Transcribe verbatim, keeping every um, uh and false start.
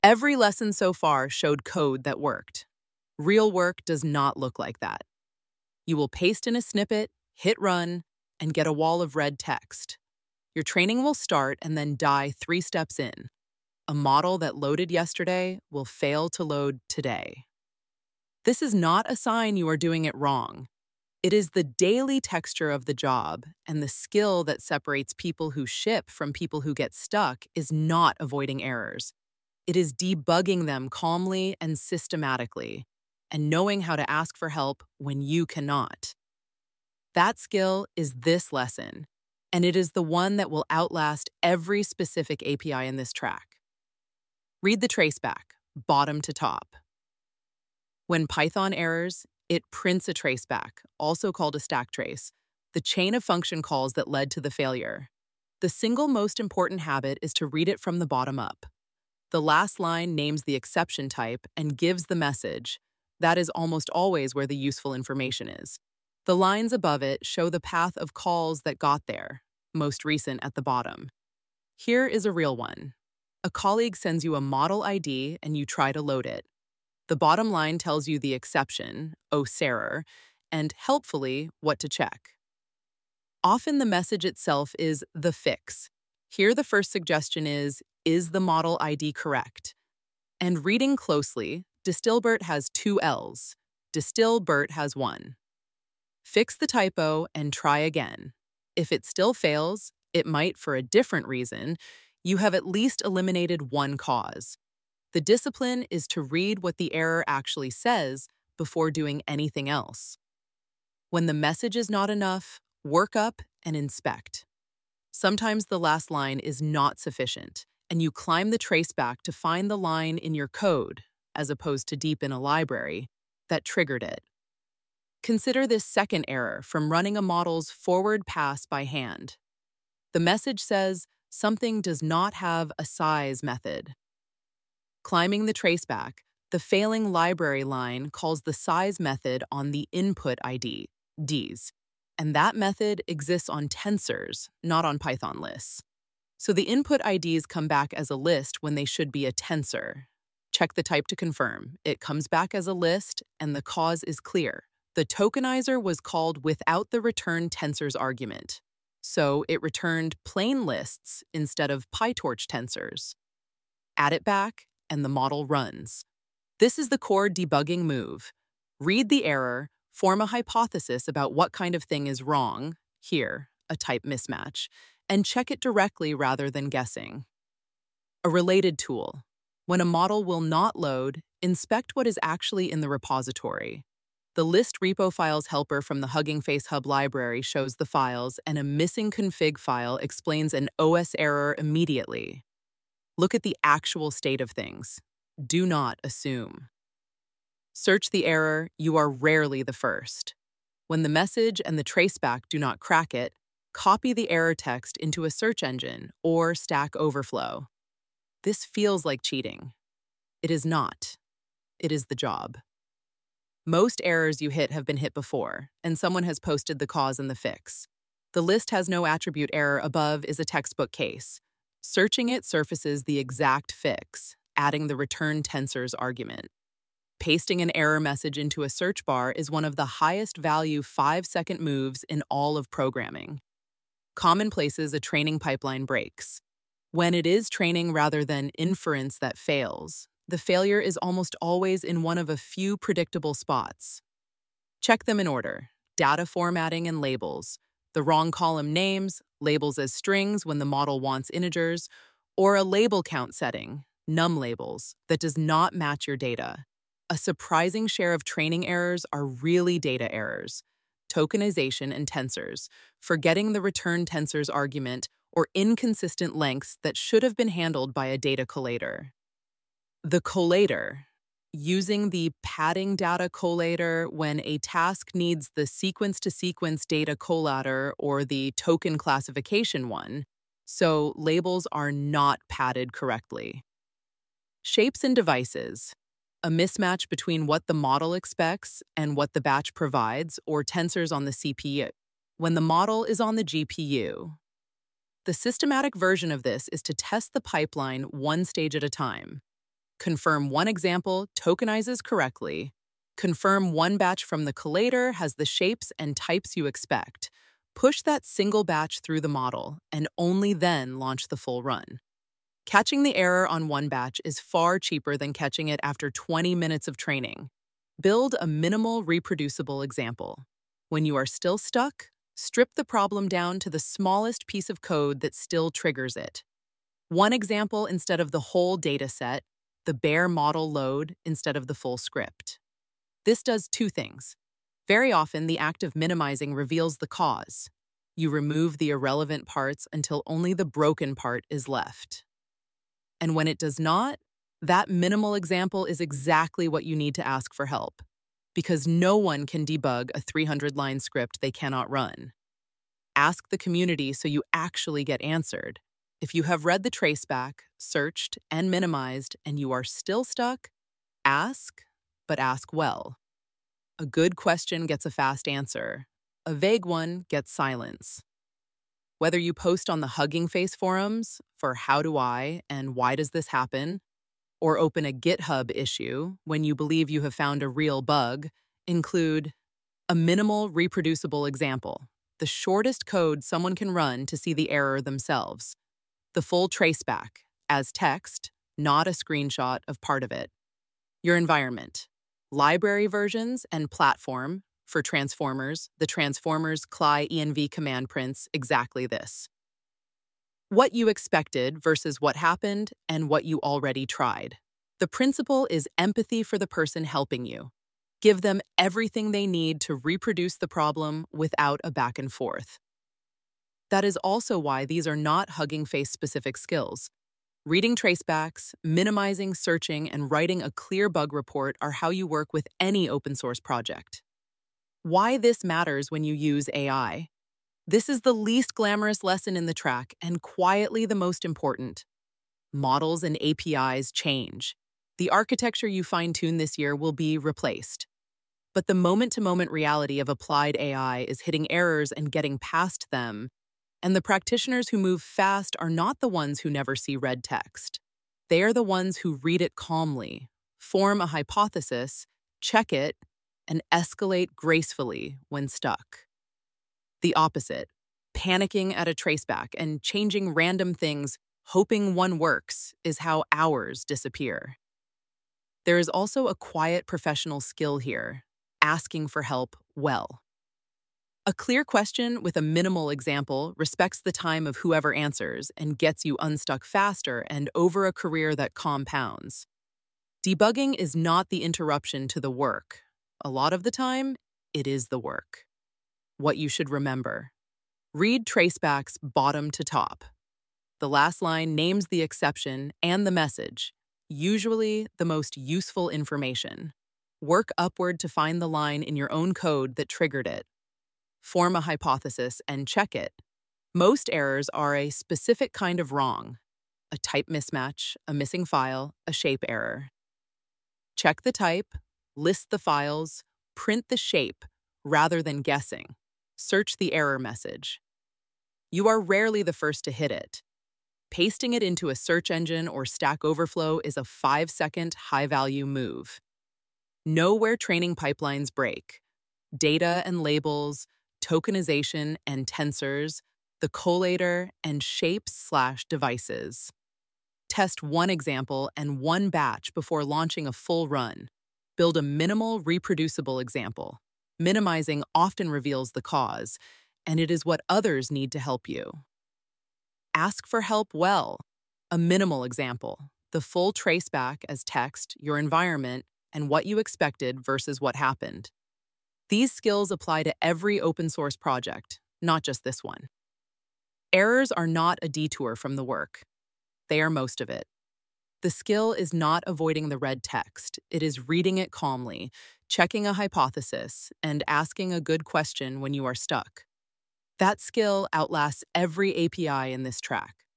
Every lesson so far showed code that worked. Real work does not look like that. You will paste in a snippet, hit run, and get a wall of red text. Your training will start and then die three steps in. A model that loaded yesterday will fail to load today. This is not a sign you are doing it wrong. It is the daily texture of the job, and the skill that separates people who ship from people who get stuck is not avoiding errors. It is debugging them calmly and systematically, and knowing how to ask for help when you cannot. That skill is this lesson, and it is the one that will outlast every specific A P I in this track. Read the traceback, bottom to top. When Python errors, it prints a traceback, also called a stack trace, the chain of function calls that led to the failure. The single most important habit is to read it from the bottom up. The last line names the exception type and gives the message. That is almost always where the useful information is. The lines above it show the path of calls that got there, most recent at the bottom. Here is a real one. A colleague sends you a model I D and you try to load it. The bottom line tells you the exception, OSERROR, and helpfully what to check. Often the message itself is the fix. Here the first suggestion is, is the model I D correct? And reading closely, Distilbert has two L's. Distilbert has one. Fix the typo and try again. If it still fails, it might for a different reason, you have at least eliminated one cause. The discipline is to read what the error actually says before doing anything else. When the message is not enough, work up and inspect. Sometimes the last line is not sufficient, and you climb the traceback to find the line in your code, as opposed to deep in a library, that triggered it. Consider this second error from running a model's forward pass by hand. The message says something does not have a size method. Climbing the traceback, the failing library line calls the size method on the input I D, Ds, and that method exists on tensors, not on Python lists. So the input I Ds come back as a list when they should be a tensor. Check the type to confirm. It comes back as a list, and the cause is clear. The tokenizer was called without the return tensors argument, so it returned plain lists instead of PyTorch tensors. Add it back, and the model runs. This is the core debugging move. Read the error, form a hypothesis about what kind of thing is wrong, here, a type mismatch, and check it directly rather than guessing. A related tool. When a model will not load, inspect what is actually in the repository. The list repo files helper from the Hugging Face Hub library shows the files, and a missing config file explains an O S error immediately. Look at the actual state of things. Do not assume. Search the error, you are rarely the first. When the message and the traceback do not crack it, copy the error text into a search engine or Stack Overflow. This feels like cheating. It is not. It is the job. Most errors you hit have been hit before, and someone has posted the cause and the fix. The list has no attribute error above is a textbook case. Searching it surfaces the exact fix, adding the return tensors argument. Pasting an error message into a search bar is one of the highest value five-second moves in all of programming. Common places a training pipeline breaks. When it is training rather than inference that fails, the failure is almost always in one of a few predictable spots. Check them in order: data formatting and labels, the wrong column names, labels as strings when the model wants integers, or a label count setting, num labels, that does not match your data. A surprising share of training errors are really data errors, tokenization and tensors, forgetting the return tensors argument, or inconsistent lengths that should have been handled by a data collator. The collator, using the padding data collator when a task needs the sequence-to-sequence data collator or the token classification one, so labels are not padded correctly. Shapes and devices, a mismatch between what the model expects and what the batch provides, or tensors on the C P U, when the model is on the G P U. The systematic version of this is to test the pipeline one stage at a time. Confirm one example tokenizes correctly. Confirm one batch from the collator has the shapes and types you expect. Push that single batch through the model and only then launch the full run. Catching the error on one batch is far cheaper than catching it after twenty minutes of training. Build a minimal reproducible example. When you are still stuck, strip the problem down to the smallest piece of code that still triggers it. One example instead of the whole dataset, the bare model load instead of the full script. This does two things. Very often, the act of minimizing reveals the cause. You remove the irrelevant parts until only the broken part is left. And when it does not, that minimal example is exactly what you need to ask for help, because no one can debug a three hundred line script they cannot run. Ask the community so you actually get answered. If you have read the traceback, searched, and minimized, and you are still stuck, ask, but ask well. A good question gets a fast answer. A vague one gets silence. Whether you post on the Hugging Face forums for how do I and why does this happen, or open a GitHub issue when you believe you have found a real bug, include a minimal reproducible example, the shortest code someone can run to see the error themselves, the full traceback as text, not a screenshot of part of it, your environment, library versions and platform. For transformers, the transformers C L I env command prints exactly this. What you expected versus what happened and what you already tried. The principle is empathy for the person helping you. Give them everything they need to reproduce the problem without a back and forth. That is also why these are not Hugging Face specific skills. Reading tracebacks, minimizing, searching, and writing a clear bug report are how you work with any open source project. Why this matters when you use A I. This is the least glamorous lesson in the track and quietly the most important. Models and A P Is change. The architecture you fine-tune this year will be replaced. But the moment-to-moment reality of applied A I is hitting errors and getting past them, and the practitioners who move fast are not the ones who never see red text. They are the ones who read it calmly, form a hypothesis, check it, and escalate gracefully when stuck. The opposite, panicking at a traceback and changing random things, hoping one works, is how hours disappear. There is also a quiet professional skill here, asking for help well. A clear question with a minimal example respects the time of whoever answers and gets you unstuck faster and over a career that compounds. Debugging is not the interruption to the work. A lot of the time, it is the work. What you should remember. Read tracebacks bottom to top. The last line names the exception and the message, usually the most useful information. Work upward to find the line in your own code that triggered it. Form a hypothesis and check it. Most errors are a specific kind of wrong, a type mismatch, a missing file, a shape error. Check the type, list the files, print the shape rather than guessing. Search the error message. You are rarely the first to hit it. Pasting it into a search engine or Stack Overflow is a five-second high-value move. Know where training pipelines break. Data and labels, tokenization and tensors, the collator, and shapes slash devices. Test one example and one batch before launching a full run. Build a minimal, reproducible example. Minimizing often reveals the cause, and it is what others need to help you. Ask for help well. A minimal example, the full traceback as text, your environment, and what you expected versus what happened. These skills apply to every open source project, not just this one. Errors are not a detour from the work. They are most of it. The skill is not avoiding the red text. It is reading it calmly, checking a hypothesis, and asking a good question when you are stuck. That skill outlasts every A P I in this track.